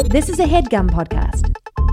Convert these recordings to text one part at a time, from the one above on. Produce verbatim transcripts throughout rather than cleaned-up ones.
This is a HeadGum podcast.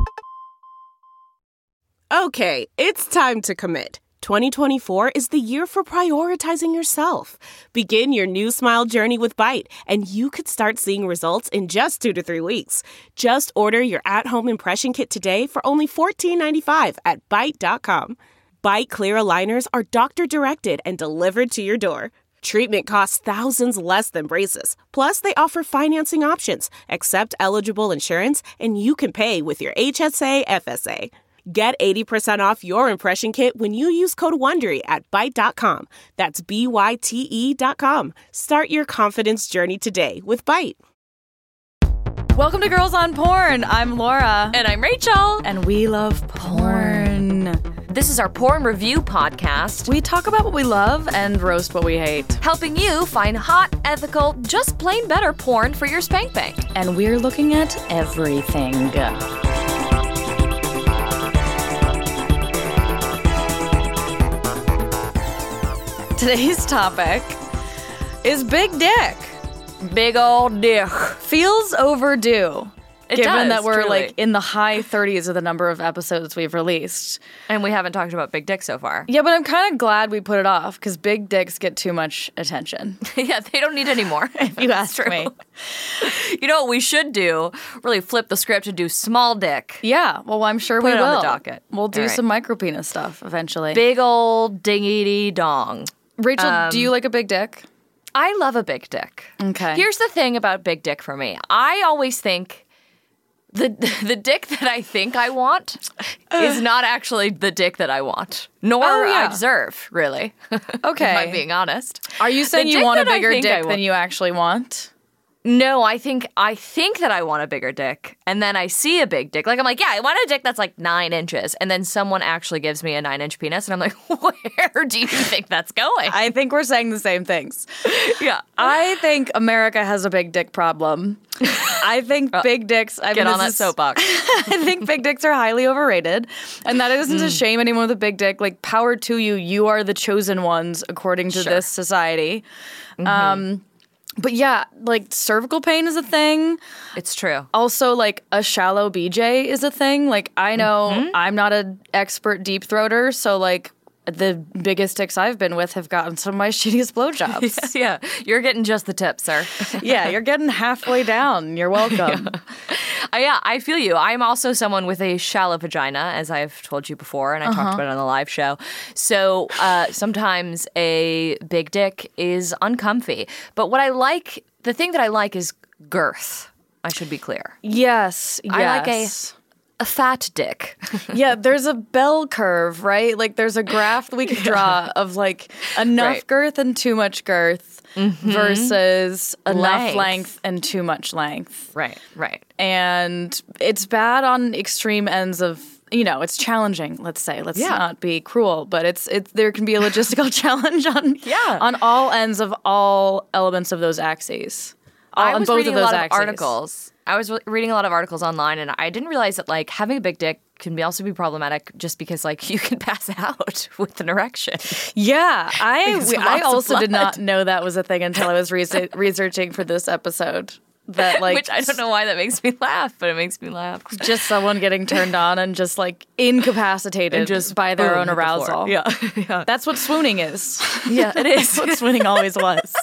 Okay, it's time to commit. twenty twenty-four is the year for prioritizing yourself. Begin your new smile journey with Byte, and you could start seeing results in just two to three weeks. Just order your at-home impression kit today for only fourteen ninety-five at byte dot com. Byte Clear aligners are doctor-directed and delivered to your door. Treatment costs thousands less than braces. Plus, they offer financing options, accept eligible insurance, and you can pay with your H S A F S A. Get eighty percent off your impression kit when you use code WONDERY at byte dot com. That's B Y T E dot com. Start your confidence journey today with Byte. Welcome to Girls on Porn. I'm Laura. And I'm Rachel. And we love porn. This is our porn review podcast. We talk about what we love and roast what we hate. Helping you find hot, ethical, just plain better porn for your spank bank. And we're looking at everything. Today's topic is big dick. Big old dick. Feels overdue. It given does, that we're truly. like in the high thirties of the number of episodes we've released. And we haven't talked about big dick so far. Yeah, but I'm kind of glad we put it off because big dicks get too much attention. Yeah, they don't need any more. If you ask true. me. You know what we should do? Really flip the script and do small dick. Yeah, well, I'm sure Put we it will. on the docket. We'll do All right. some micro penis stuff eventually. Big old dingy dong. Rachel, um, do you like a big dick? I love a big dick. Okay. Here's the thing about big dick for me. I always think the the dick that I think I want is not actually the dick that I want, nor Oh, yeah. I deserve, really. Okay. If I'm being honest. Are you saying The you dick want a that I bigger think I dick want- than you actually want? No, I think I think that I want a bigger dick, and then I see a big dick. Like I'm like, yeah, I want a dick that's like nine inches, and then someone actually gives me a nine-inch penis, and I'm like, where do you think that's going? I think we're saying the same things. yeah, I think America has a big dick problem. I think big dicks. I get mean, on this that is- soapbox. I think big dicks are highly overrated, and that isn't to shame anyone with a big dick. Like, power to you. You are the chosen ones, according to Sure. this society. Um, but yeah, like cervical pain is a thing. It's true. Also, like a shallow B J is a thing. Like, I know I'm not an expert deep throater, so like the biggest dicks I've been with have gotten some of my shittiest blowjobs. Yeah, you're getting just the tip, sir. Yeah, you're getting halfway down. You're welcome. Uh, yeah, I feel you. I'm also someone with a shallow vagina, as I've told you before, and I talked about it on the live show. So uh, sometimes a big dick is uncomfy. But what I like, the thing that I like is girth. I should be clear. Yes, yes. I like a a fat dick. Yeah, there's a bell curve, right? Like there's a graph that we can draw of like enough Right. girth and too much girth versus enough Length. length and too much length. Right, right. And it's bad on extreme ends of, you know, it's challenging, let's say. Let's Yeah. not be cruel, but it's it's there can be a logistical challenge on Yeah. on all ends of all elements of those axes. All, I on was both reading of a those lot axes. of articles. I was re- reading a lot of articles online, and I didn't realize that like having a big dick can be also be problematic just because like you can pass out with an erection. Yeah, I Because we- of I lots of also did blood. not know that was a thing until I was rese- researching for this episode. That like Which I don't know why that makes me laugh, but it makes me laugh. just someone getting turned on and just like incapacitated And just by their boom, own hit the floor. arousal. Yeah, yeah. That's what swooning is. Yeah, it is. That's what swooning always was.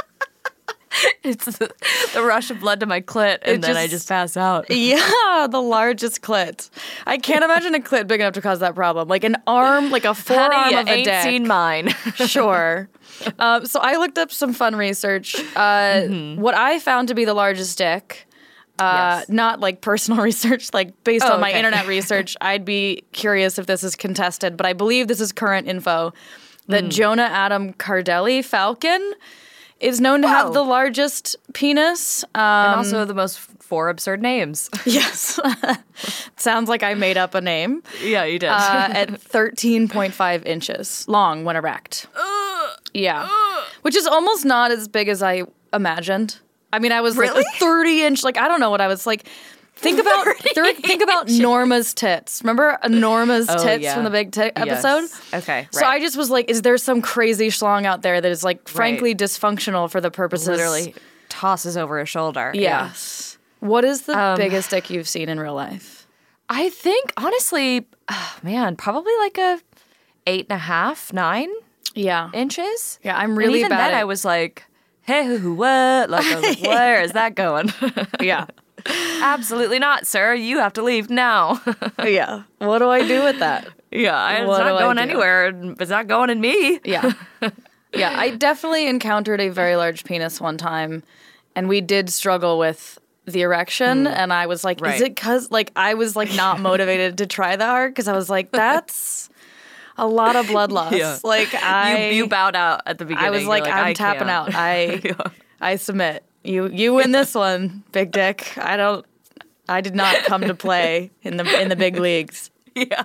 It's the, the rush of blood to my clit, and It then I just- just pass out. Yeah, the largest clit. I can't imagine a clit big enough to cause that problem. Like an arm, like a forearm Honey, you of a ain't dick. seen mine. Sure. Um, so I looked up some fun research. Uh, What I found to be the largest dick, uh, Yes. not like personal research, like based Oh, on my okay. internet research, I'd be curious if this is contested, but I believe this is current info, that Jonah Adam Cardelli Falcon is known to have Whoa. the largest penis. Um, And also the most four absurd names. yes. Sounds like I made up a name. Yeah, you did. Uh, at thirteen point five inches long when erect. Yeah. Which is almost not as big as I imagined. I mean, I was Really? like a thirty inch, like, I don't know what I was like. Think about thir- think about Norma's tits. Remember Norma's Oh, tits yeah. from the big tit episode? Yes. Okay, So I right. just was like, is there some crazy schlong out there that is like frankly Right. dysfunctional for the purposes? Literally tosses over his shoulder. Yes. What is the um, biggest dick you've seen in real life? I think, honestly, oh, man, probably like a eight and a half, nine yeah. inches. Yeah, I'm really and even bad then at... I was like, hey, what? Like, I was like, where is that going? Yeah. Absolutely not, sir. You have to leave now. Yeah. What do I do with that? Yeah, it's what not going anywhere. It's not going in me. Yeah. Yeah, I definitely encountered a very large penis one time, and we did struggle with the erection, mm. and I was like, right. is it because, like, I was, like, not motivated to try that hard, because I was like, that's a lot of blood loss. Yeah. Like, I... You, you bowed out at the beginning. I was like, like I'm I tapping can't. out. I yeah. I submit. You you win this one, big dick. I don't... I did not come to play in the in the big leagues. Yeah.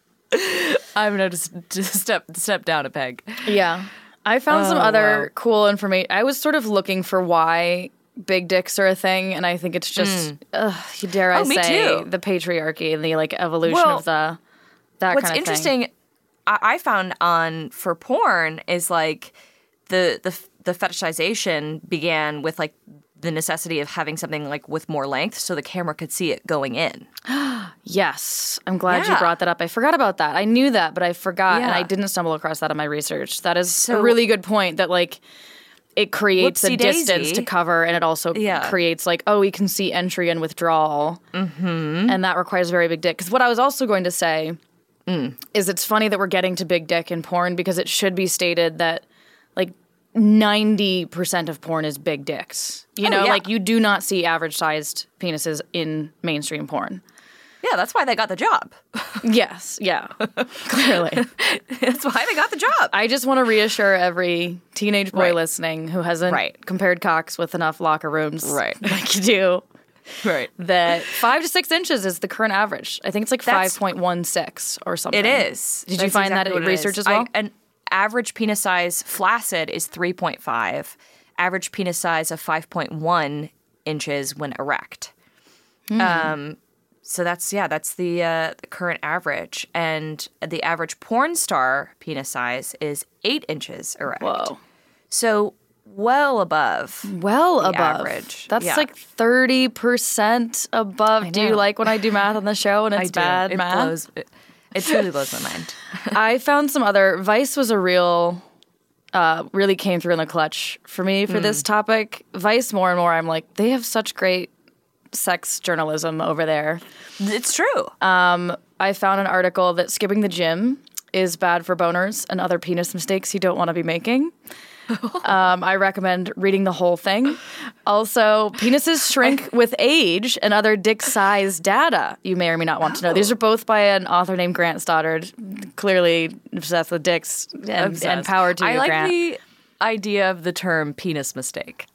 I'm going to just, just step step down a peg. Yeah. I found oh, some other wow. cool information. I was sort of looking for why big dicks are a thing, and I think it's just, mm. ugh, dare I oh, me say, too. the patriarchy and the like evolution well, of the that kind of thing. What's interesting, I, I found on for porn is like the the the fetishization began with like the necessity of having something like with more length, so the camera could see it going in. Yes. I'm glad yeah. you brought that up. I forgot about that. I knew that, but I forgot, yeah. and I didn't stumble across that in my research. That is so, a really good point, that, like, it creates a distance daisy. to cover, and it also yeah. creates, like, oh, we can see entry and withdrawal, mm-hmm. and that requires a very big dick. Because what I was also going to say mm. is it's funny that we're getting to big dick in porn, because it should be stated that, like, ninety percent of porn is big dicks. You oh, know, yeah. like, you do not see average-sized penises in mainstream porn. Yeah, that's why they got the job. Yes, yeah, clearly. That's why they got the job. I just want to reassure every teenage boy right. listening who hasn't right. compared cocks with enough locker rooms right. like you do, right. that five to six inches is the current average. I think it's like five point one six or something. It is. Did That's you find exactly that in research as well? I, an average penis size flaccid is three point five. Average penis size of five point one inches when erect. Mm. Um, so that's, yeah, that's the, uh, the current average. And the average porn star penis size is eight inches erect. Whoa. So well above well the above average. That's yeah. like thirty percent above. Do you like when I do math on the show and it's I do. bad it math? Blows, it, it truly blows my mind. I found some other... Vice was a real... Uh, really came through in the clutch for me for mm. this topic. Vice, more and more, I'm like, they have such great sex journalism over there. It's true. Um, I found an article that skipping the gym is bad for boners and other penis mistakes you don't want to be making. um, I recommend reading the whole thing. Also, penises shrink with age and other dick size data you may or may not want to know. These are both by an author named Grant Stoddard, clearly obsessed with dicks, and, obsessed. and power to I you, like Grant. the idea of the term penis mistake.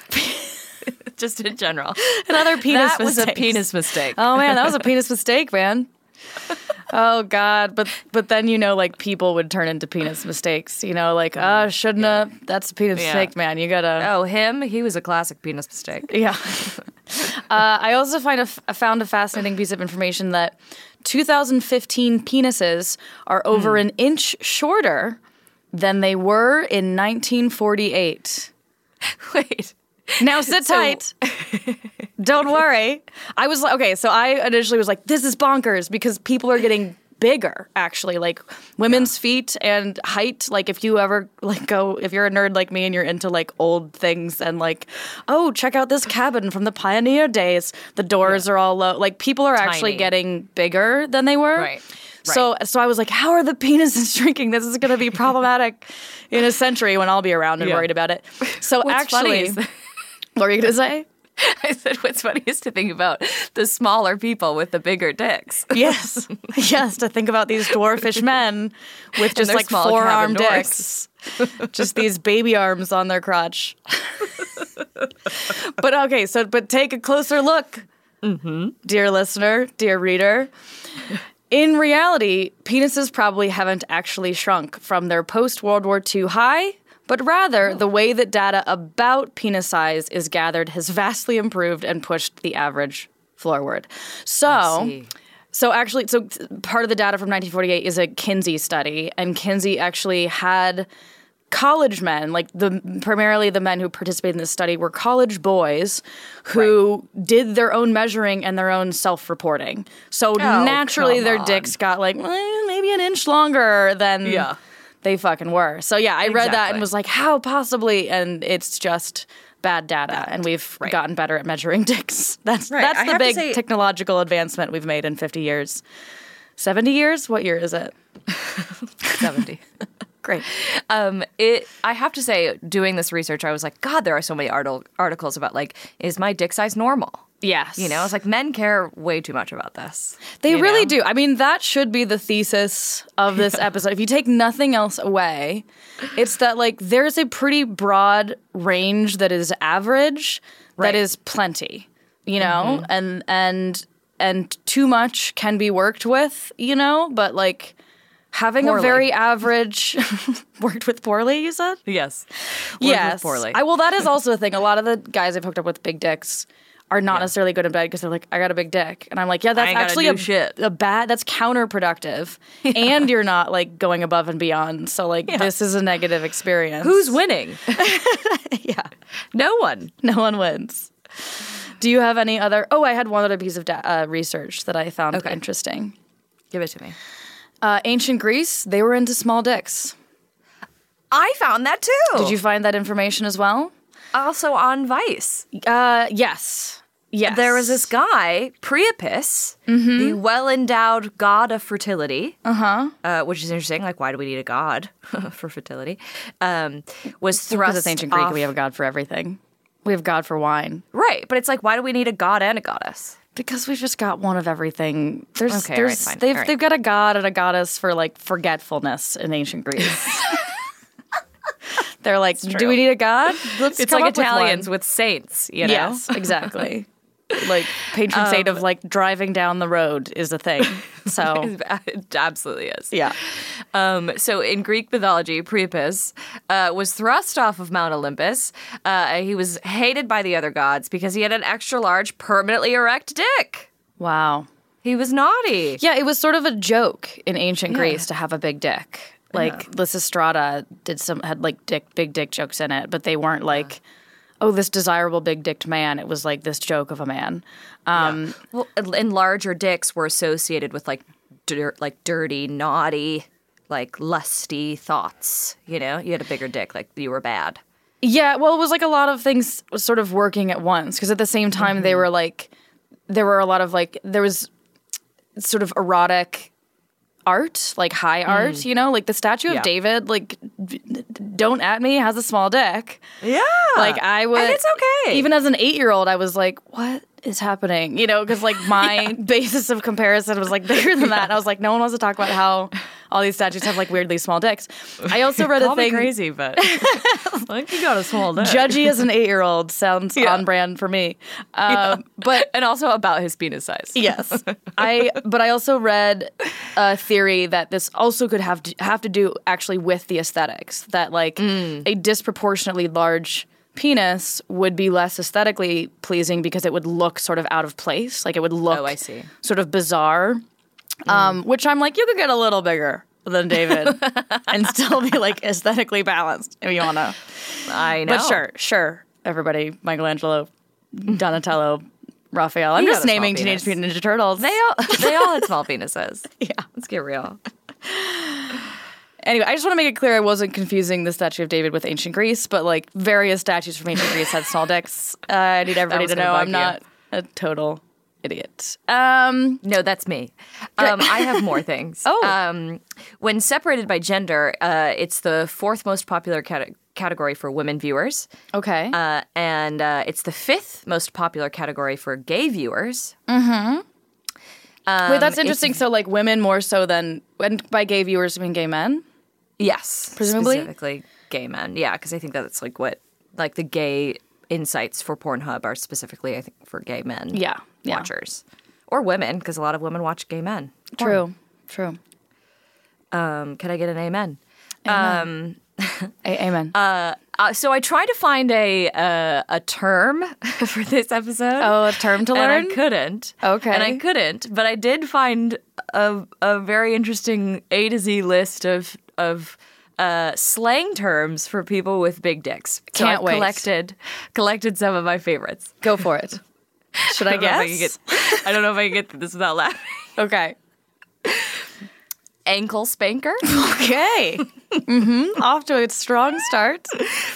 Just in general. Another penis that mistake. was a penis mistake. Oh, man, that was a penis mistake, man. Oh, God. But but then, you know, like, people would turn into penis mistakes. You know, like, oh, uh, shouldn't yeah. have. That's a penis yeah. mistake, man. You gotta... Oh, him? He was a classic penis mistake. Yeah. uh, I also find a, I found a fascinating piece of information that two thousand fifteen penises are over mm. an inch shorter than they were in nineteen forty-eight. Wait. Now sit so, tight. Don't worry. I was like, okay, so I initially was like, this is bonkers because people are getting bigger, actually. Like women's yeah. feet and height. Like if you ever like go, if you're a nerd like me and you're into like old things and like, oh, check out this cabin from the pioneer days. The doors yeah. are all low. Like people are Tiny. actually getting bigger than they were. Right. Right. So so I was like, how are the penises shrinking? This is going to be problematic in a century when I'll be around and yeah. worried about it. So What's actually... What were you going to say? I said what's funny is to think about the smaller people with the bigger dicks. Yes. Yes, to think about these dwarfish men with just like four-arm dicks. Just these baby arms on their crotch. But okay, so but take a closer look, mm-hmm. dear listener, dear reader. In reality, penises probably haven't actually shrunk from their post-World War Two high, but rather, oh. the way that data about penis size is gathered has vastly improved and pushed the average forward. So, so actually, so part of the data from nineteen forty-eight is a Kinsey study, and Kinsey actually had college men, like the primarily the men who participated in this study were college boys who right. did their own measuring and their own self-reporting. So oh, naturally their on. dicks got like eh, maybe an inch longer than yeah. they fucking were. So yeah, I exactly. read that and was like, how possibly? And it's just bad data, yeah. and we've right. gotten better at measuring dicks. That's right. that's I the big say- technological advancement we've made in fifty years. seventy years? What year is it? seventy. Great. Um, it. I have to say, doing this research, I was like, God, there are so many arti- articles about like, is my dick size normal? Yes. You know, it's like men care way too much about this. They you really know? do. I mean, that should be the thesis of this episode. If you take nothing else away, it's that like there's a pretty broad range that is average, right. that is plenty, you know, mm-hmm. and and and too much can be worked with, you know, but like having poorly. a very average worked with poorly, you said? Yes. Worked Yes. with poorly. I, well, that is also a thing. A lot of the guys I've hooked up with big dicks are not Yeah. necessarily good in bed because they're like, I got a big dick. And I'm like, yeah, that's I ain't gotta actually do a, shit. a bad, that's counterproductive. And you're not like going above and beyond. So like, Yeah. this is a negative experience. Who's winning? Yeah. No one. No one wins. Do you have any other? Oh, I had one other piece of da- uh, research that I found Okay. interesting. Give it to me. Uh, ancient Greece, they were into small dicks. I found that too. Did you find that information as well? Also on Vice. Uh, yes. Yes. There was this guy, Priapus, Mm-hmm. the well-endowed god of fertility, Uh-huh. uh, which is interesting. Like, why do we need a god for fertility? Um, was thrust Because it's ancient Greek, off- we have a god for everything. We have god for wine. Right, but it's like, why do we need a god and a goddess? Because we've just got one of everything. There's, Okay, there's, all right, fine, they've, all right. they've got a god and a goddess for like forgetfulness in ancient Greece. They're like, do true. we need a god? Let's It's come like up with Italians one. with saints, you know? Yes, exactly. Like patron saint of like driving down the road is a thing. So It absolutely is. yeah, Um, so in Greek mythology, Priapus uh, was thrust off of Mount Olympus. Uh, he was hated by the other gods because he had an extra large, permanently erect dick. wow. He was naughty. Yeah, it was sort of a joke in ancient Greece to have a big dick. Like Lysistrata did some had like dick big dick jokes in it, but they weren't like, oh, this desirable big dicked man. It was like this joke of a man. Um, Well, and larger dicks were associated with like dirt, like dirty, naughty, like lusty thoughts. You know, you had a bigger dick, like you were bad. Yeah, well, it was like a lot of things sort of working at once because at the same time Mm-hmm. they were like, there were a lot of like, there was sort of erotic art, like high art, you know, like the statue of Mm. Yeah. David, like, d- d- don't at me, has a small dick. Yeah, Like I would, and it's okay. Even as an eight-year-old, I was like, "What is happening?" You know, because like my basis of comparison was like bigger than that. And I was like, no one wants to talk about how all these statues have like weirdly small dicks. I also read Call a thing. me crazy, but like you got a small dick. Judgy as an eight-year-old sounds Yeah. on brand for me. Um, But and also about his penis size. yes, I. But I also read a theory that this also could have to, have to do actually with the aesthetics. That like a disproportionately large penis would be less aesthetically pleasing because it would look sort of out of place. Like it would look Oh, I see. sort of bizarre. Um, which I'm like, you could get a little bigger than David and still be like aesthetically balanced if you want to. I know. But sure, sure. Everybody, Michelangelo, Donatello, Raphael. I'm He just got a small naming Teenage penis. Mutant Ninja Turtles. They all they all had small penises. yeah. Let's get real. Anyway, I just want to make it clear I wasn't confusing the statue of David with ancient Greece, but like various statues from ancient Greece had small dicks. Uh, I need everybody was to gonna know bug I'm you. not a total idiot. Um, No, that's me. Um, I have more things. Oh. Um, when separated by gender, uh, it's the fourth most popular cate- category for women viewers. okay. Uh, and uh, it's the fifth most popular category for gay viewers. Wait, that's um, interesting. So like women more so than, and by gay viewers, I mean gay men? Yes. Presumably? Specifically gay men. Yeah, because I think that's like what, like the gay insights for Pornhub are specifically, I think, for gay men Yeah. Yeah. watchers. Or women, because a lot of women watch gay men. True. True. Um, can I get an amen? A- amen. Uh, so I tried to find a uh, a term for this episode. oh, a term to and learn? I couldn't. Okay. And I couldn't, but I did find a, a very interesting A to Z list of of uh, slang terms for people with big dicks. So Can't I've wait. Collected, collected some of my favorites. Go for it. Should I, I don't know if I can guess? get- I don't know if I can get through this without laughing. Okay. Ankle spanker. Okay. mm-hmm. Off to a strong start.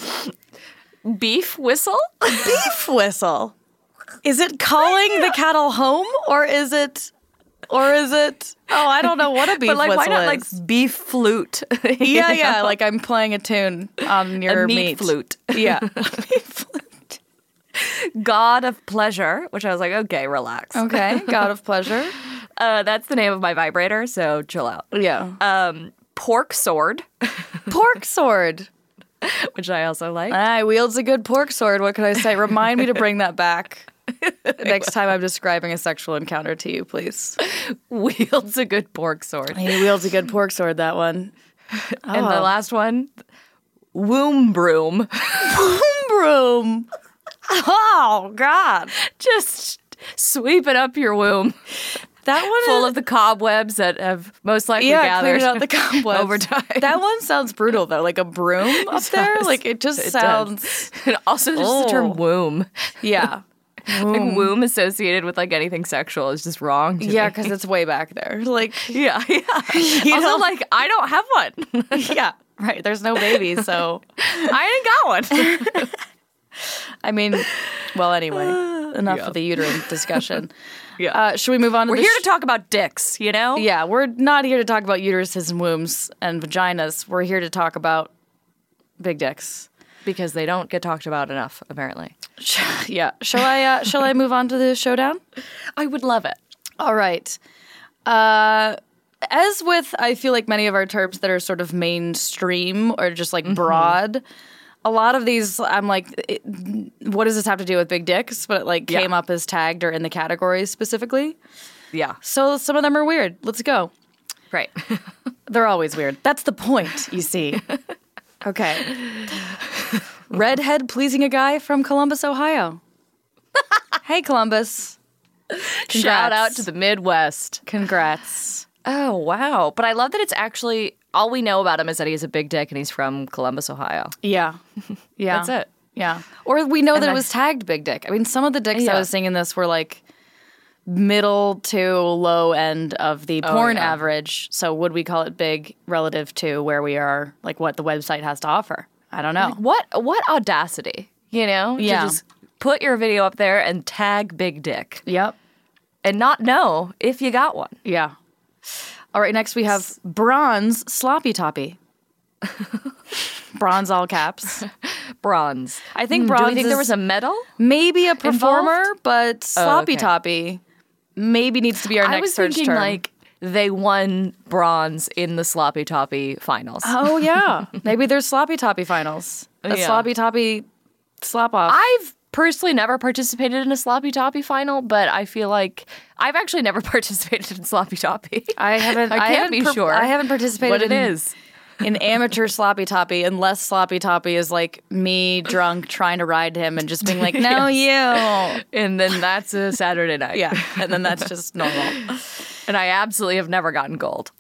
Beef whistle. Beef whistle. Is it calling the cattle home, or is it, or is it? Oh, I don't know what a beef But like, whistle why not is. like beef flute? Yeah, yeah. Like I'm playing a tune on your A meat, meat flute. Yeah. Meat flute. God of pleasure, which I was like, okay, relax. Okay. God of pleasure. Uh, that's the name of my vibrator, so chill out. Yeah. Um, pork sword, Pork sword. which I also like. I wields a good pork sword. What can I say? Remind me to bring that back next time I'm describing a sexual encounter to you, please. Wields a good pork sword. He wields a good pork sword, that one. And the last one, womb broom. Boom broom. Oh, God. Just sweeping up your womb. That one Full is, of the cobwebs that have most likely yeah, gathered clearing out the cobwebs. over time. That one sounds brutal, though. Like a broom up there. does. Like, it just It sounds... does. And also just the Oh. term womb. Yeah. Like womb associated with like anything sexual is just wrong to Yeah, me. because it's way back there. Like, Yeah, yeah. You also, know? like, I don't have one. yeah, right. There's no baby, so... I ain't got one. I mean, well, anyway, enough Yeah. of the uterine discussion. Yeah. Uh, should we move on to We're the here sh- to talk about dicks, you know? Yeah, we're not here to talk about uteruses and wombs and vaginas. We're here to talk about big dicks. Because they don't get talked about enough, apparently. Yeah. Shall I uh, shall I move on to the showdown? I would love it. All right. Uh, as with, I feel like many of our terms that are sort of mainstream or just like broad, a lot of these, I'm like, it, what does this have to do with big dicks? But it like Yeah. came up as tagged or in the categories specifically. Yeah. So some of them are weird. Let's go. Right. They're always weird. That's the point, you see. Okay. Redhead pleasing a guy from Columbus, Ohio. Hey, Columbus. Congrats. Shout out to the Midwest. Congrats. Oh, wow. But I love that it's actually, all we know about him is that he has a big dick and he's from Columbus, Ohio. Yeah. Yeah. That's it. Yeah. Or we know that I- it was tagged big dick. I mean, some of the dicks I Yeah. was seeing in this were like middle to low end of the porn yeah. average. So would we call it big relative to where we are, like what the website has to offer? I don't know. What what audacity, you know? Yeah. To just put your video up there and tag big dick Yep. and not know if you got one. Yeah. All right, next we have bronze sloppy toppy. Bronze all caps. Bronze. I think Hmm, bronze Do we think is there was a medal? maybe a performer, involved? but sloppy okay. toppy maybe needs to be our I next was search thinking term. like they won bronze in the Sloppy Toppy finals. Oh yeah, maybe there's sloppy toppy finals. A Yeah. sloppy toppy slop off. I've personally never participated in a Sloppy Toppy final, but I feel like I've actually never participated in Sloppy Toppy. I haven't. I can't haven't be per- sure I haven't participated what it in, is. in amateur sloppy toppy, unless sloppy toppy is like me drunk trying to ride him and just being like, "No, you." And then that's a Saturday night. Yeah, and then that's just normal. And I absolutely have never gotten gold.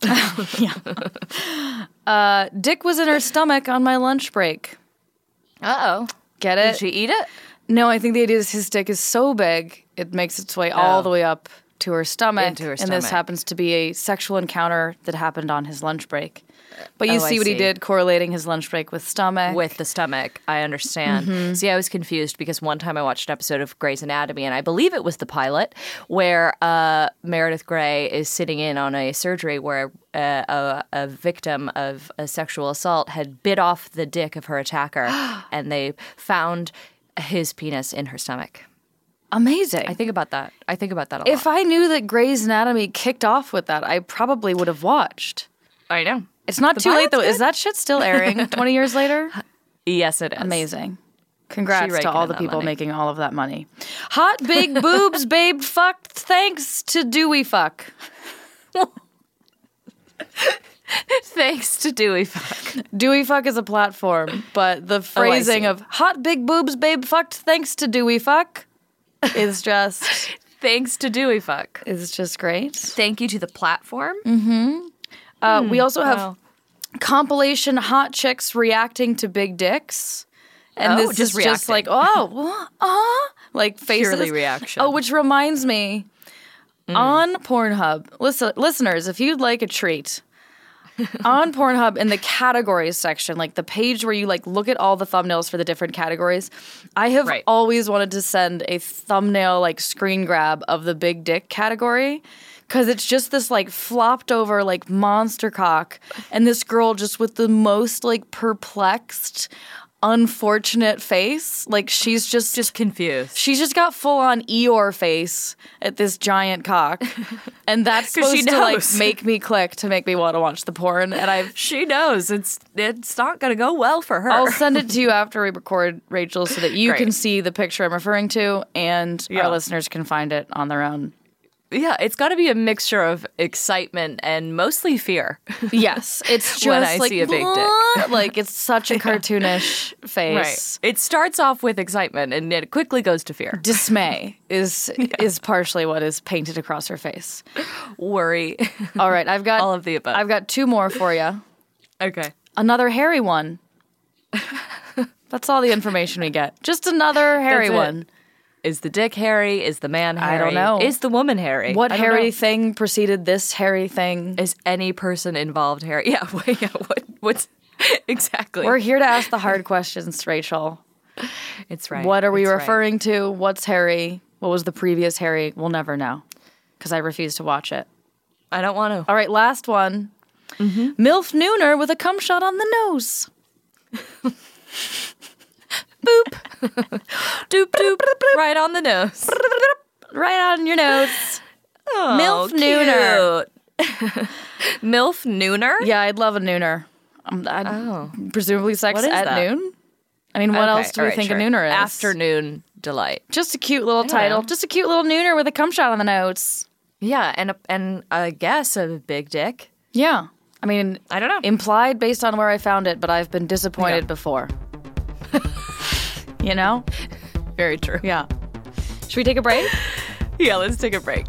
Uh, Dick was in her stomach on my lunch break. Uh-oh. Get Did it? she eat it? No, I think the idea is his dick is so big it makes its way all Oh. the way up to her stomach. Into her And this stomach. happens to be a sexual encounter that happened on his lunch break. But you Oh, I see what he see. did, correlating his lunch break with stomach. With the stomach, I understand. Mm-hmm. See, I was confused because one time I watched an episode of Grey's Anatomy, and I believe it was the pilot, where uh, Meredith Grey is sitting in on a surgery where uh, a, a victim of a sexual assault had bit off the dick of her attacker, and they found his penis in her stomach. Amazing. I think about that. I think about that a if lot. I knew that Grey's Anatomy kicked off with that, I probably would have watched. I know. It's not The too late, pilot's though. Is good. that shit still airing twenty years later? Yes, it is. Amazing. Congrats raking to all in the that people money. making all of that money. Hot big boobs, babe, fucked thanks to Dewey Fuck. Thanks to Dewey Fuck. Dewey Fuck is a platform, but the phrasing see. of hot big boobs, babe, fucked thanks to Dewey Fuck is just Thanks to Dewey Fuck. is just great. Thank you to the platform. Uh, we also have wow. compilation hot chicks reacting to big dicks. And Oh, this just is just like, reacting. oh, what? Uh, like faces. Purely reaction. Oh, which reminds me, Mm. on Pornhub, listen, listeners, if you'd like a treat, on Pornhub in the categories section, like the page where you like look at all the thumbnails for the different categories, I have Right. always wanted to send a thumbnail like screen grab of the big dick category. Cause it's just this like flopped over like monster cock, and this girl just with the most like perplexed, unfortunate face. Like she's just Just confused. she's just got full on Eeyore face at this giant cock, and that's 'Cause she supposed to like knows. make me click to make me want to watch the porn. And I've She knows it's it's not going to go well for her. I'll send it to you after we record, Rachel, so that you Great. can see the picture I'm referring to, and Yeah. our listeners can find it on their own. Yeah, it's got to be a mixture of excitement and mostly fear. Yes, it's just When I like see a big dick. "What?" Like it's such a cartoonish face. It starts off with excitement and it quickly goes to fear. Dismay is is partially what is painted across her face. Worry. All right, I've got All of the above. I've got two more for you. Okay. Another hairy one. That's all the information we get. Just another hairy That's it. one. Is the dick hairy? Is the man hairy? I don't know. Is the woman hairy? What I don't hairy know. thing preceded this hairy thing? Is any person involved hairy? Yeah, wait, yeah what, what's exactly? We're here to ask the hard questions, Rachel. It's right. What are we It's right. referring to? What's hairy? What was the previous hairy? We'll never know because I refuse to watch it. I don't want to. All right, last one. MILF Nooner with a cum shot on the nose. Doop doop. Right on the nose. Right on your nose. Oh, MILF Nooner. cute. MILF Nooner? Yeah, I'd love a nooner. Um, I'd Oh. presumably sex What is at that? noon. I mean, what Okay, else do all we right, think sure. a nooner is? Afternoon delight. Just a cute little don't title. know. Just a cute little nooner with a cum shot on the nose. Yeah, and a, and I guess a big dick. Yeah. I mean, I don't know. implied based on where I found it, but I've been disappointed Yeah. before. You know? Very true. Yeah. Should we take a break? Yeah, let's take a break.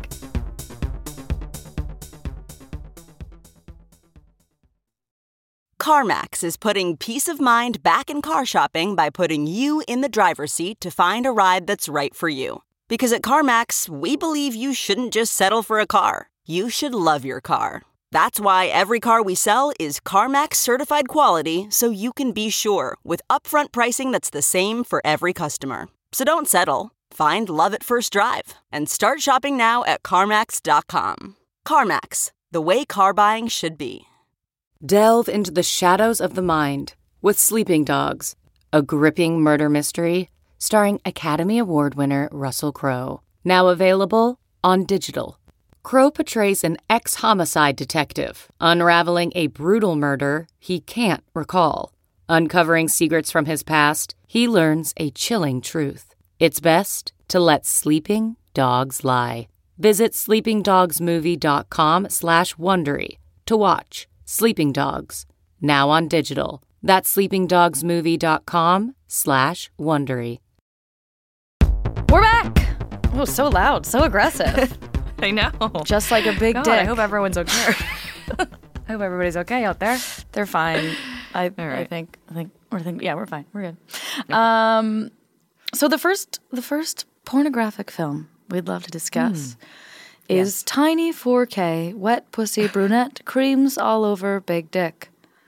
CarMax is putting peace of mind back in car shopping by putting you in the driver's seat to find a ride that's right for you. Because at CarMax, we believe you shouldn't just settle for a car. You should love your car. That's why every car we sell is CarMax certified quality, so you can be sure with upfront pricing that's the same for every customer. So don't settle. Find love at first drive and start shopping now at CarMax dot com. CarMax, the way car buying should be. Delve into the shadows of the mind with Sleeping Dogs, a gripping murder mystery starring Academy Award winner Russell Crowe. Now available on digital. Crowe portrays an ex-homicide detective unraveling a brutal murder he can't recall. Uncovering secrets from his past, he learns a chilling truth. It's best to let sleeping dogs lie. Visit sleepingdogsmovie.com slash Wondery to watch Sleeping Dogs, now on digital. That's sleepingdogsmovie.com slash Wondery. We're back. Oh, so loud, so aggressive. I know. Just like a big God, dick. I hope everyone's okay. I hope everybody's okay out there. They're fine. I, I right. think. I think we're think. Yeah, we're fine. We're good. Um, so the first, the first pornographic film we'd love to discuss is tiny four K wet pussy brunette creams all over big dick.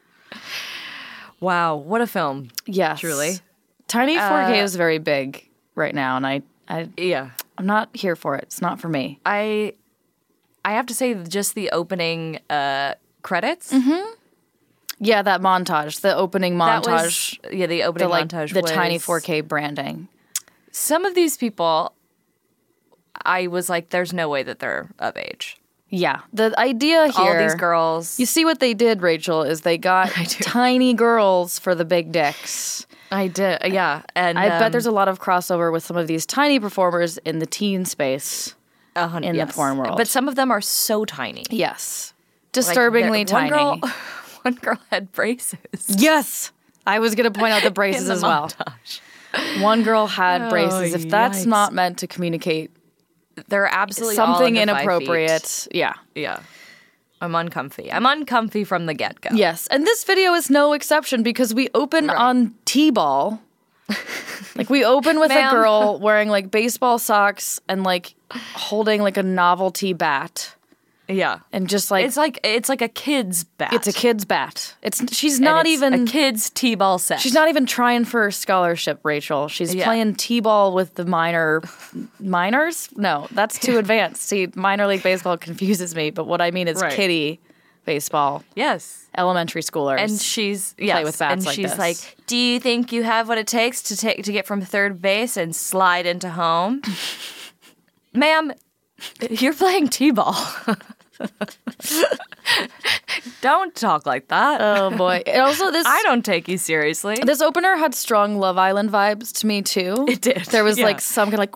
Wow, what a film. Yes, Truly. Tiny four K is very big right now, and I, I, Yeah. I'm not here for it. It's not for me. I I have to say just the opening uh, credits. Yeah, that montage, the opening That montage, was yeah, the opening the like montage the was, tiny four K branding. Some of these people I was like there's no way that they're of age. Yeah, the idea here. All these girls. You see what they did, Rachel, is they got tiny girls for the big dicks. I did. Yeah. And I um, bet there's a lot of crossover with some of these tiny performers in the teen space. a hun- in the yes. porn world. But some of them are so tiny. Yes. Like, Disturbingly there- tiny. One girl, one girl had braces. Yes. I was going to point out the braces in the as well. montage. One girl had braces. If that's yikes. not meant to communicate They're absolutely all something under five inappropriate. feet. Yeah. Yeah. I'm uncomfy. I'm uncomfy from the get-go. Yes, and this video is no exception because we open Right. on T-ball. Like, we open with a Ma'am. girl wearing, like, baseball socks and, like, holding, like, a novelty bat. Yeah. And just, like, It's like it's like a kid's bat. it's a kid's bat. It's She's And not it's even... a kid's T-ball set. She's not even trying for a scholarship, Rachel. She's Yeah. playing T-ball with the minor... minors? No, that's too advanced. See, minor league baseball confuses me, but what I mean is Right. kiddie baseball. Yes. Elementary schoolers. And she's yes, with bats and like she's this. like, "Do you think you have what it takes to take to get from third base and slide into home?" Ma'am, you're playing T-ball. Don't talk like that. Oh, boy. And also, this... I don't take you seriously. This opener had strong Love Island vibes to me too. It did, There was yeah. like some kind of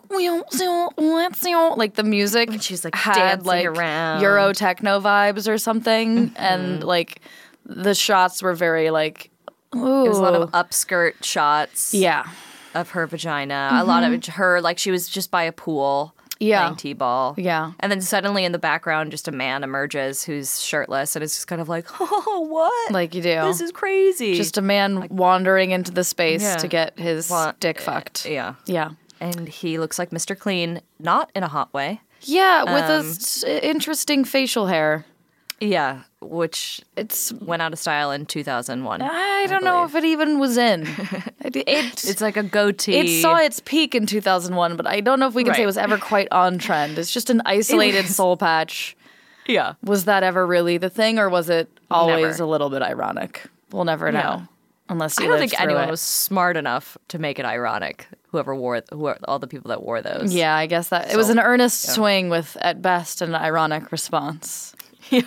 like like the music. And she's, like, had dancing like around. Euro techno vibes or something, Mm-hmm. and like the shots were very like. Ooh. There's a lot of upskirt shots yeah, of her vagina. A lot of it, her, like she was just by a pool Yeah. playing T-ball. Yeah. And then suddenly in the background, just a man emerges who's shirtless and it's just kind of like, oh, what? like you do. This is crazy. just a man wandering into the space Yeah. to get his Wa- dick fucked. yeah. Yeah. And he looks like Mister Clean, not in a hot way. Yeah, with a Um, s- interesting facial hair. Yeah, which It's went out of style in two thousand one. I don't know if it even was in. It, it, It's like a goatee. It saw its peak in two thousand one, but I don't know if we can say Right. it was ever quite on trend. It's just an isolated soul patch. yeah. Was that ever really the thing, or was it always Never. a little bit ironic? We'll never know. Yeah. Unless you I don't lived think through anyone it. was smart enough to make it ironic. Whoever wore, who all the people that wore those. Yeah, I guess that it was an So, earnest swing with, at best, an ironic response. Yeah.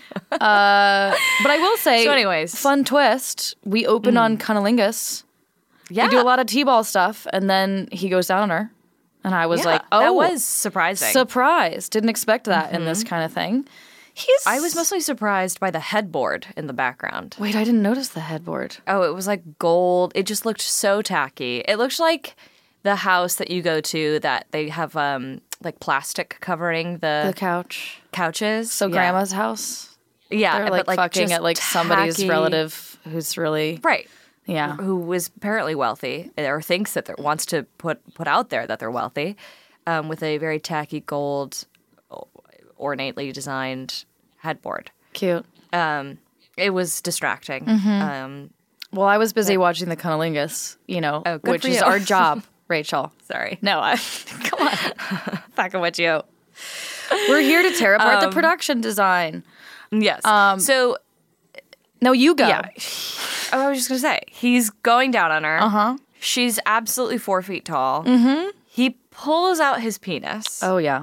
uh, but I will say, So anyways. fun twist. We open on Cunnilingus. yeah. We do a lot of T-ball stuff, and then he goes down on her. And I was Yeah, like, oh, that was surprising. surprise. Didn't expect that in this kind of thing. He's. I was mostly surprised by the headboard in the background. Wait, I didn't notice the headboard. Oh, it was like gold. It just looked so tacky. It looked like the house that you go to that they have um like plastic covering the, The couch. couches. So yeah. grandma's house. yeah, They're like, but like fucking just at like somebody's tacky- relative who's really. right? Yeah. Who was apparently wealthy or thinks that they're, wants to put put out there that they're wealthy, um, with a very tacky gold, ornately designed headboard. Cute. Um, it was distracting. Mm-hmm. Um, Well, I was busy watching the Cunnilingus, you know, Oh, good which for is you. our job, Rachel. sorry. No, I. Come on. Fucking with you. We're here to tear apart Um, the production design. Yes. so No, you go. yeah, oh, I was just gonna say he's going down on her. Uh Uh-huh. huh. She's absolutely four feet tall. Mm-hmm. He pulls out his penis, Oh, yeah.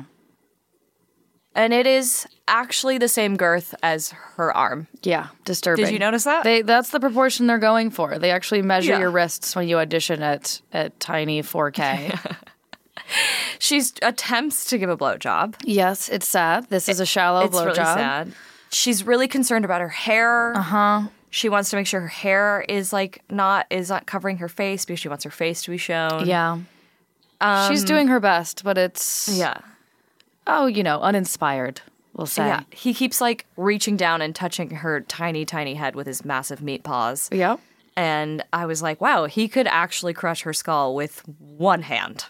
and it is actually the same girth as her arm. Yeah, disturbing. Did you notice that? They that's the proportion they're going for. They actually measure Yeah. your wrists when you audition at at tiny four K. She attempts to give a blowjob. Yes, it's sad. This is a shallow It's blowjob. really sad. She's really concerned about her hair. Uh huh. She wants to make sure her hair is like not is not covering her face because she wants her face to be shown. Yeah. She's doing her best, but it's Yeah. oh, you know, uninspired, we'll say. Yeah. He keeps like reaching down and touching her tiny, tiny head with his massive meat paws. Yep. And I was like, wow, he could actually crush her skull with one hand.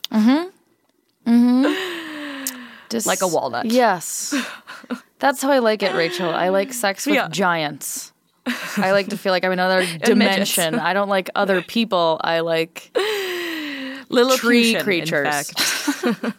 Just, Like a walnut. Yes. That's how I like it, Rachel. I like sex with Yeah. giants. I like to feel like I'm in another dimension. I don't like other people. I like tree Lilliputian, in creatures. fact.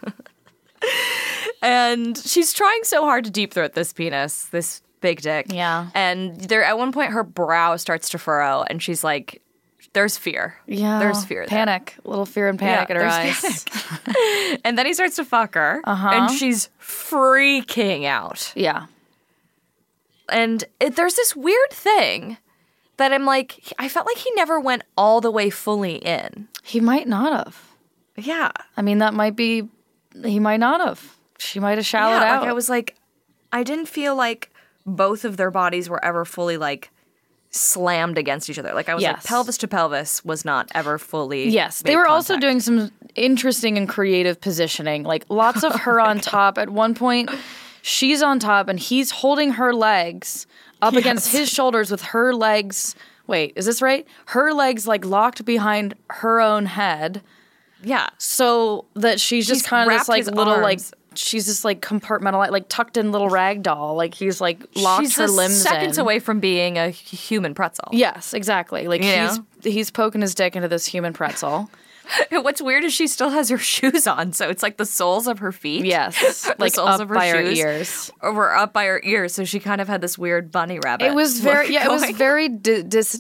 And she's trying so hard to deep throat this penis, this big dick. Yeah. And there, at one point, her brow starts to furrow, and she's like, "There's fear. Yeah. there's fear. there." Panic. A little fear and panic Yeah, in her there's eyes. And then he starts to fuck her, Uh-huh. and she's freaking out. Yeah. And it, there's this weird thing that I'm like, I felt like he never went all the way fully in. He might not have. Yeah. I mean, that might be, he might not have. She might have shallowed yeah, out. like I was like, I didn't feel like both of their bodies were ever fully like slammed against each other. Like I was like Yes. pelvis to pelvis was not ever fully. Yes, they made were also contact. doing some interesting and creative positioning. Like lots of her on top. At one point, she's on top and he's holding her legs up Yes. against his shoulders with her legs. Wait, is this right? Her legs like locked behind her own head. Yeah. So that she's just He's kind of this wrapped like his little like arms. she's just like compartmentalized, like tucked in little rag doll. Like he's like locked She's her just limbs seconds in. away from being a hu- human pretzel. Yes, exactly. Like You he's know? he's poking his dick into this human pretzel. What's weird is she still has her shoes on, so it's like the soles of her feet. Yes, The like soles up of her by her shoes ears. were up by her ears, so she kind of had this weird bunny rabbit. It was very look yeah. It was going. very di- dis.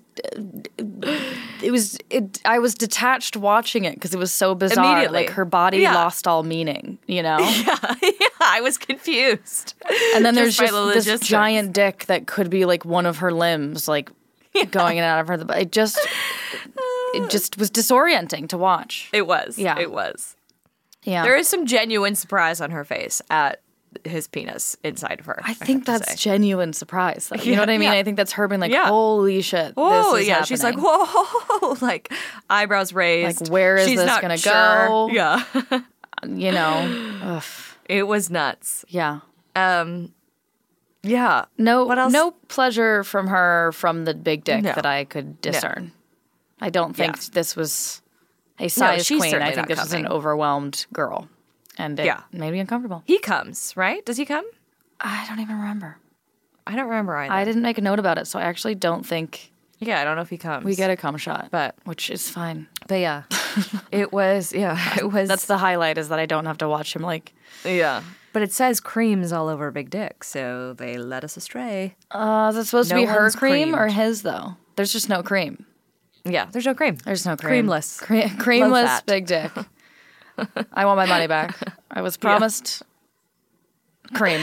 It was it. I was detached watching it because it was so bizarre. Immediately. Like her body Yeah. lost all meaning. You know. yeah, yeah, I was confused. And then there's by just the this logistics. giant dick that could be like one of her limbs, like going in and out of her. It just, it just was disorienting to watch. It was. Yeah. It was. Yeah, There is some genuine surprise on her face at his penis inside of her. I think have to that's say. genuine surprise. Though. You know what I mean? yeah. I think that's her being like, Yeah. "Holy shit!" Oh this is yeah, she's like, happening." whoa, like eyebrows raised. Like, where is she's this not gonna sure. go? Yeah, You know, ugh. it was nuts. Yeah. Um, yeah. No, What else? no pleasure from her from the big dick No. that I could discern. I don't think Yeah. this was a size she's queen. certainly I think not this was an coming. overwhelmed girl, and it Yeah. made me uncomfortable. He comes, right? Does he come? I don't even remember. I don't remember either. I didn't make a note about it, so I actually don't think yeah, I don't know if he comes. we get a cum shot, But- which is fine. But yeah, it was. Yeah, it was. That's the highlight is that I don't have to watch him like. yeah. But it says creams all over Big Dick, so they led us astray. Uh, is it supposed No to be her one's cream or creamed. his though? There's just no cream. Yeah, there's no cream. There's no cream. Creamless. Cre- creamless fat. big dick. I want my money back. I was promised cream.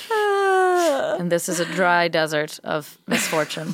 And this is a dry desert of misfortune.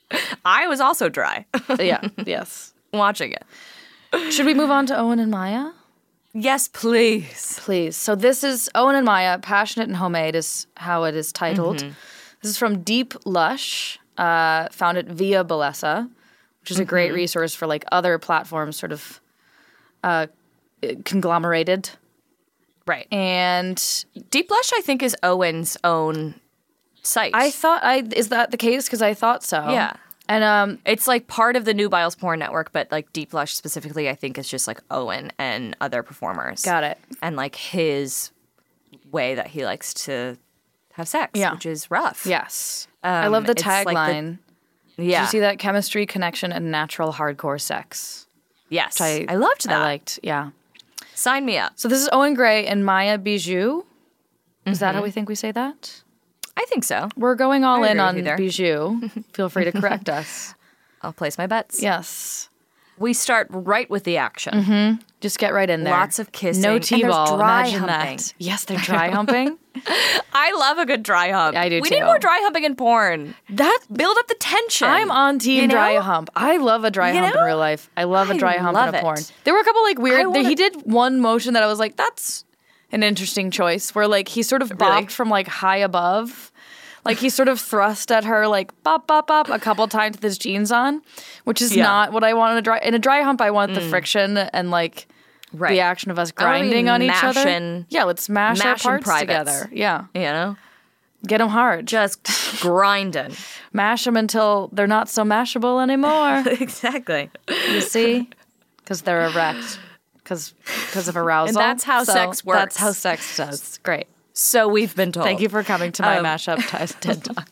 I was also dry Yeah, yes. watching it. Should we move on to Owen and Maya? Yes, please. Please. So this is Owen and Maya, Passionate and Homemade is how it is titled. Mm-hmm. This is from Deep Lush, uh, found it via Bellesa, which is a Mm-hmm. great resource for like other platforms sort of uh, conglomerated. Right. And Deep Blush, I think, is Owen's own site. I thought I is that the case? Because I thought so. Yeah. And um, It's like part of the New Biles Porn Network, but like Deep Blush specifically, I think is just like Owen and other performers. got it. And like his way that he likes to have sex, Yeah. which is rough. Yes. I love Um, the it's like the- tagline. Did Yeah. you see that? Chemistry, connection, and natural hardcore sex. Yes. Which I, loved that. I liked. Yeah. Sign me up. So this is Owen Gray and Maya Bijou. Is that Mm-hmm. how we think we say that? I think so. We're going all I in agree with on you there. Bijou. Feel free to correct us. I'll place my bets. Yes. We start right with the action. Just get right in there. Lots of kissing. No And there's T-ball. dry Imagine humping. that. Yes, they're dry humping. I love a good dry hump. I do we too. need more dry humping in porn. That Build up the tension. I'm on team You know? dry hump. I love a dry You hump in know? real life. I love a I dry hump love in a it. porn. There were a couple like weird. I wanna- He did one motion that I was like, that's an interesting choice. Where like he sort of bopped from like high above. Like he sort of thrust at her like bop bop bop a couple times with his jeans on, which is Yeah. not what I want in a dry in a dry hump. I want the friction and like Right. the action of us I wanna be grinding on each other. mashing- Yeah, let's mash our mashing parts privates. together. Yeah, You know? get them hard. Just grinding. Mash them until they're not so mashable anymore. Exactly. You see? Because they're erect. Because of arousal. And that's how So sex works. That's how sex does. Great. So we've been told. Thank you for coming to my Um, mashup t- TED Talk.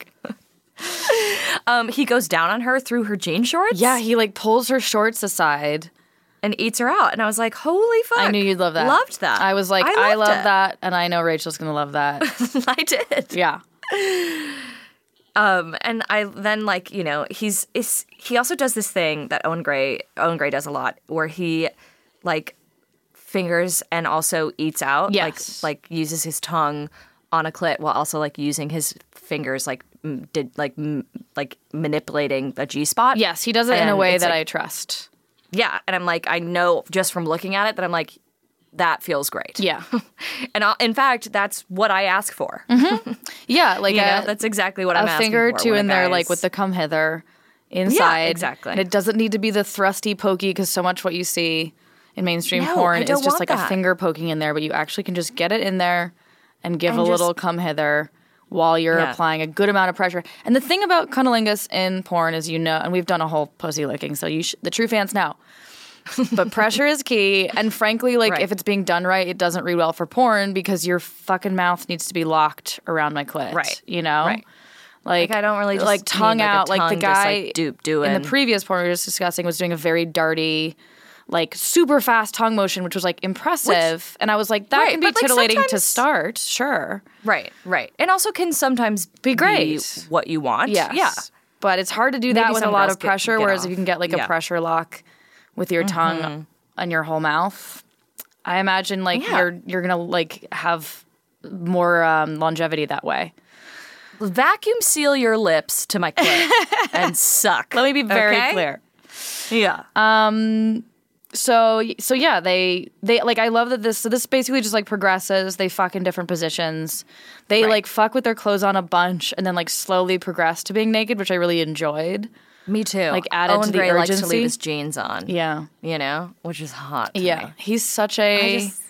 Um, he goes down on her through her jean shorts. Yeah, he like pulls her shorts aside. and eats her out. And I was like, holy fuck. I knew you'd love that. Loved that. I was like, I, I, love loved it. that, and I know Rachel's gonna love that. I did. Yeah. Um, and I then like, you know, he's is he also does this thing that Owen Gray Owen Gray does a lot where he like fingers and also eats out. Yes. Like like uses his tongue on a clit while also like using his fingers like m- did like m- like manipulating a G spot. Yes, he does it in a And way it's that like- I trust. Yeah, and I'm like I know just from looking at it that I'm like that feels great. Yeah. And I'll, in fact, that's what I ask for. Yeah, like You know, a, that's exactly what I'm a asking finger or for two when a in there, like guy's- with the come hither inside. exactly. And it doesn't need to be the thrusty pokey because so much what you see in mainstream No, porn I is don't just want like that. a finger poking in there, but you actually can just get it in there and give And a just- little come hither while you're Yeah. applying a good amount of pressure. And the thing about cunnilingus in porn is, you know, and we've done a whole pussy licking, so you sh- the true fans know. But pressure is key. And frankly, like Right. if it's being done right, it doesn't read well for porn because your fucking mouth needs to be locked around my clit. Right. You know? Right. Like, Like, I don't really just like need, tongue like, a out. Like the tongue just, guy like, doop in doing. the previous porn we were just discussing was doing a very darty, like super fast tongue motion, which was like impressive. and I was like, that Right, can be but, like, titillating to sometimes- start. Sure. Right, right. And also can sometimes Be great. what you want. Yes. Yeah. But it's hard to do that Maybe with a someone lot else of get- pressure, get whereas off. if you can get like a Yeah. pressure lock with your tongue on your whole mouth, I imagine like Yeah. you're you're gonna like have more um, longevity that way. Vacuum seal your lips to my clit and suck. Let me be very okay? clear. Yeah. So so yeah, they they like I love that this so this basically just like progresses. They fuck in different positions. They Right. like fuck with their clothes on a bunch and then like slowly progress to being naked, which I really enjoyed. Me too. like, added Owen to the Gray likes to urgency. leave his jeans on. Yeah. You know, which is hot. To Yeah. me. He's such a I just-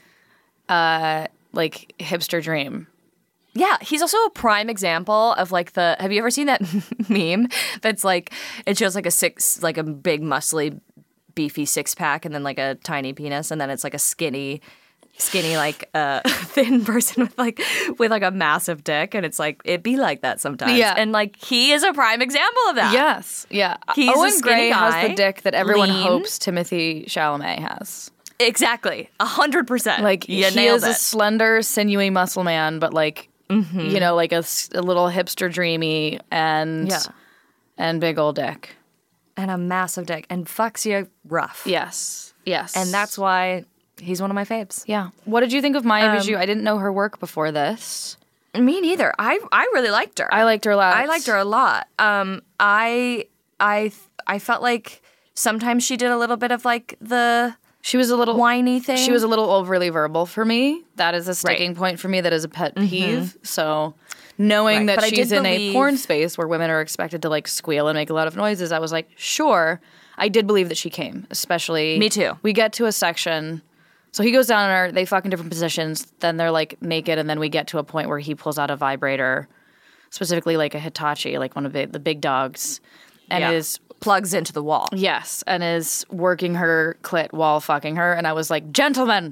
uh like hipster dream. Yeah, he's also a prime example of like the. Have you ever seen that meme? That's like it shows like a six, like a big muscly, beefy six pack, and then like a tiny penis, and then it's like a skinny, skinny like uh, thin person with like with like a massive dick, and it's like it be like that sometimes. Yeah. and like he is a prime example of that. Yes. Yeah. He's a Owen skinny Gray has guy, the dick that everyone lean. hopes Timothy Chalamet has. exactly, a hundred percent. Like you he nailed is it. a slender, sinewy muscle man, but like you know, like a, s- a little hipster dreamy and Yeah. and big old dick. and a massive dick, and fucks you rough. Yes. Yes. and that's why he's one of my faves. yeah. What did you think of Maya Bijou? I didn't know her work before this. Me neither. I I really liked her. I liked her a lot. I liked her a lot. Um, I I I felt like sometimes she did a little bit of like the She was a little whiny thing. She was a little overly verbal for me. That is a sticking point for me. That is a pet peeve. So knowing Right. that But I she's did in believe- a porn space where women are expected to like squeal and make a lot of noises, I was like, sure. I did believe that she came, especially. Me too. We get to a section. So he goes down on her. They fuck in different positions. Then they're like naked, and then we get to a point where he pulls out a vibrator, specifically like a Hitachi, like one of the, the big dogs, and Yeah. is plugs into the wall. yes, and is working her clit while fucking her. And I was like, gentlemen.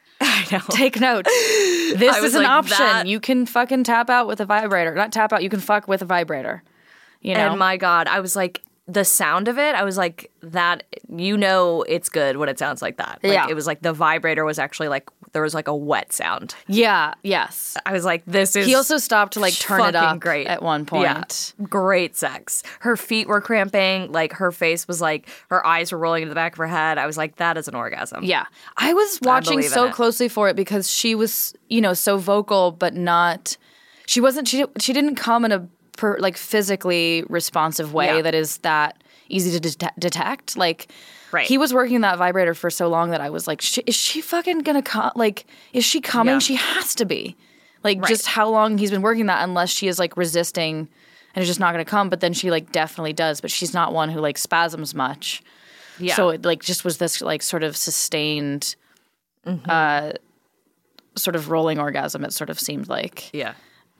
Take note. This I was is an like, option. that- You can fucking tap out with a vibrator. Not tap out. You can fuck with a vibrator. You know. And my God, I was like, the sound of it, I was like, that, you know, it's good when it sounds like that. Like, Yeah. It was like the vibrator was actually like, there was like a wet sound. yeah. Yes. I was like, this is. He also stopped to like turn it fucking up great. at one point. Yeah. Great sex. Her feet were cramping. Like her face was like, her eyes were rolling into the back of her head. I was like, that is an orgasm. Yeah. I was watching believe in so it. closely for it because she was, you know, so vocal, but not. She wasn't. She she didn't come in a per, like physically responsive way Yeah. that is that easy to det- detect. Like. Right. He was working that vibrator for so long that I was like, "Sh- is she fucking gonna come? Like, is she coming? Yeah. She has to be. Like, Right. just how long he's been working that, unless she is like resisting and is just not gonna come. But then she like definitely does. But she's not one who like spasms much. Yeah. So it like just was this like sort of sustained, Mm-hmm. uh, sort of rolling orgasm. It sort of seemed like, Yeah.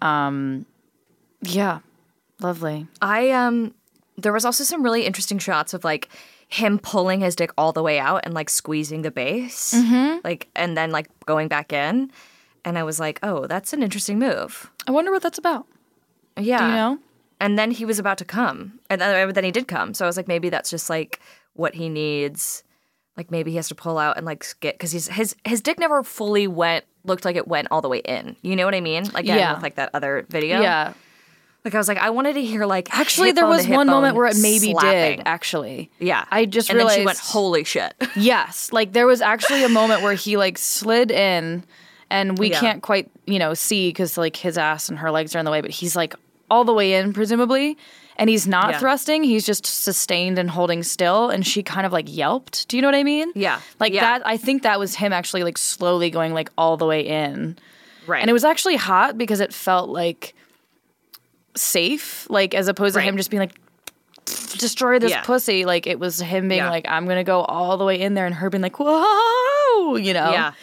yeah, lovely. I, um, there was also some really interesting shots of like him pulling his dick all the way out and like squeezing the base. Mm-hmm. Like, and then like going back in. And I was like, oh, that's an interesting move. I wonder what that's about. Yeah. Do you know? And then he was about to come. And then, then he did come. So I was like, maybe that's just like what he needs. Like maybe he has to pull out and like get, because he's his his dick never fully went, looked like it went all the way in. You know what I mean? Like yeah. Yeah. with like that other video. Yeah. Like I was like, I wanted to hear like Actually, hip there bone to was hip one moment bone where it maybe slapping. did. Actually, Yeah. I just and realized. then she went, holy shit. Yes, like there was actually a moment where he like slid in, and we Yeah. can't quite you know see because like his ass and her legs are in the way, but he's like all the way in presumably, and he's not Yeah. thrusting. He's just sustained and holding still, and she kind of like yelped. Do you know what I mean? Yeah. like Yeah. that. I think that was him actually like slowly going like all the way in, Right. and it was actually hot because it felt like safe, like as opposed to Right. him just being like destroy this Yeah. pussy. Like it was him being Yeah. like, I'm gonna go all the way in there, and her being like, whoa, you know? Yeah.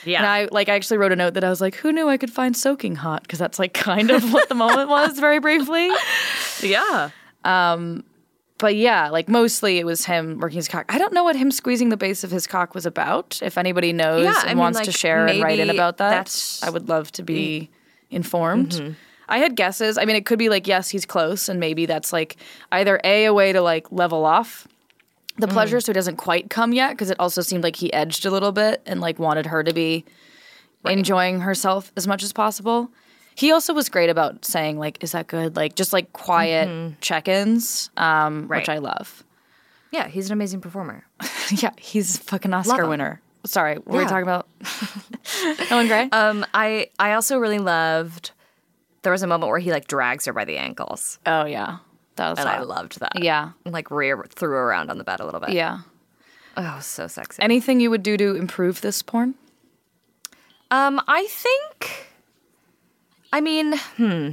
Yeah. And I like I actually wrote a note that I was like, who knew I could find soaking hot? Because that's like kind of what the moment was, very briefly. Yeah. Um, but yeah, like mostly it was him working his cock. I don't know what him squeezing the base of his cock was about. If anybody knows Yeah, and I mean, wants like, to share and write in maybe about that, that's- I would love to be informed. Mm-hmm. I had guesses. I mean, it could be like, yes, he's close, and maybe that's like either A, a way to like level off the Mm. pleasure so it doesn't quite come yet, because it also seemed like he edged a little bit and like wanted her to be enjoying herself as much as possible. He also was great about saying like, is that good? Like just like quiet Mm-hmm. check-ins, um, Right. which I love. Yeah, he's an amazing performer. Yeah, he's a fucking Oscar him. winner. Sorry, what were we Yeah. talking about? Owen Gray? Um, I I also really loved. There was a moment where he like drags her by the ankles, oh, yeah. That was and I hot. loved that. Yeah, And, like rear threw her around on the bed a little bit. yeah. Oh, so sexy. Anything you would do to improve this porn? Um, I think. I mean, hmm.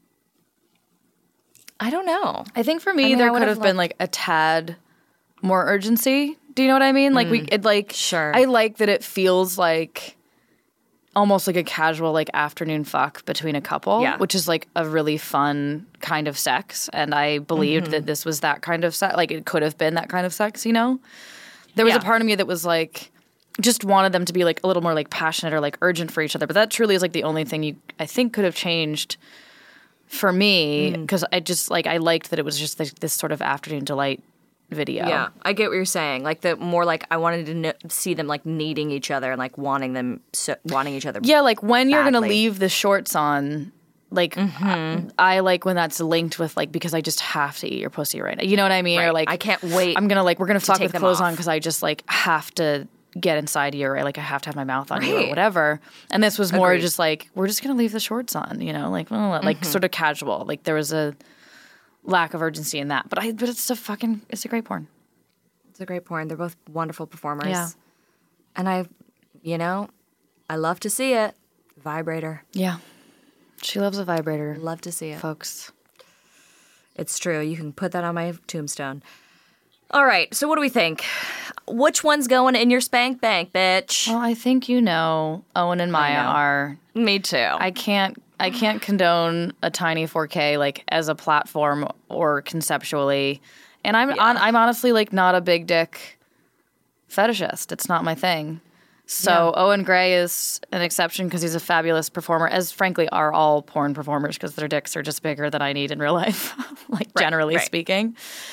I don't know. I think for me, I mean, I there would could have have been loved- like a tad more urgency. Do you know what I mean? Like we, it like Sure. I like that it feels like almost like a casual like afternoon fuck between a couple, Yeah. which is like a really fun kind of sex. And I believed Mm-hmm. that this was that kind of sex. Like it could have been that kind of sex. You know, there was Yeah. a part of me that was like just wanted them to be like a little more like passionate or like urgent for each other. But that truly is like the only thing you I think could have changed for me, because I just like I liked that it was just like this sort of afternoon delight video. Yeah, I get what you're saying. Like the more like I wanted to kn- see them like needing each other and like wanting them, so, wanting each other. Yeah, like when you're gonna Badly. leave the shorts on, like I, I like when that's linked with like because I just have to eat your pussy right now. You know what I mean? Or Right. like I can't wait I'm gonna like we're gonna fuck take with them clothes off. on because I just like have to get inside you, or like I have to have my mouth on you or Right. whatever. And this was more Agreed. just like we're just gonna leave the shorts on, you know, like well, like sort of casual. Like there was a lack of urgency in that, but I but it's a fucking it's a great porn. It's a great porn. They're both wonderful performers. Yeah. And I, you know, I love to see it. Vibrator. Yeah, she loves a vibrator, Love to see it. folks. It's true. You can put that on my tombstone. All right. So what do we think? Which one's going in your spank bank, bitch? Well, I think you know Owen and Maya know. are. Me too. I can't. I can't condone a tiny four K like as a platform or conceptually, and I'm on, I'm honestly like not a big dick fetishist. It's not my thing. So Owen Gray is an exception because he's a fabulous performer, as frankly are all porn performers because their dicks are just bigger than I need in real life, like generally right. speaking.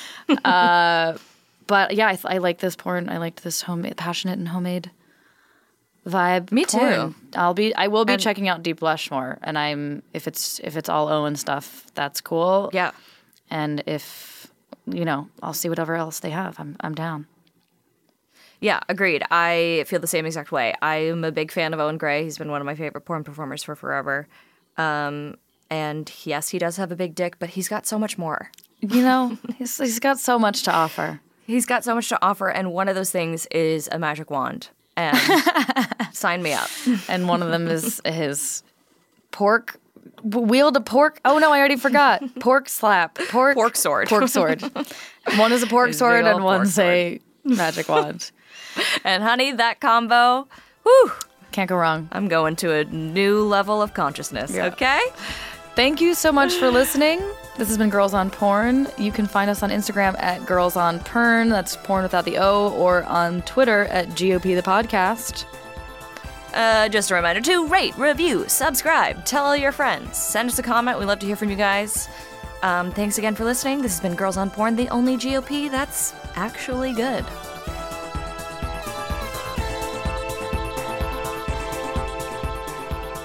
uh, but yeah, I, I like this porn. I liked this homemade, passionate and homemade vibe. Me too. porn. I'll be. I will be And- checking out Deep Blush more, and I'm if it's if it's all Owen stuff, that's cool. yeah. And if you know, I'll see whatever else they have. I'm I'm down. Yeah, agreed. I feel the same exact way. I'm a big fan of Owen Gray. He's been one of my favorite porn performers for forever. Um, and yes, he does have a big dick, but he's got so much more. You know, he's he's got so much to offer. He's got so much to offer, and one of those things is a magic wand. And sign me up. And one of them is his pork wield a pork. Oh no, I already forgot. Pork slap. Pork Pork sword. Pork sword. One is a pork His sword big and ol' one's pork a magic wand. And honey, that combo, whew, Can't go wrong. I'm going to a new level of consciousness, Yeah. okay? Thank you so much for listening. This has been Girls on Porn. You can find us on Instagram at Girls on Pern. That's porn without the O, or on Twitter at G O P the podcast. Uh, just a reminder to rate, review, subscribe, tell all your friends, send us a comment. We love to hear from you guys. Um, thanks again for listening. This has been Girls on Porn, the only G O P that's actually good.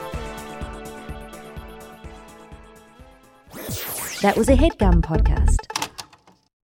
That was a HeadGum podcast.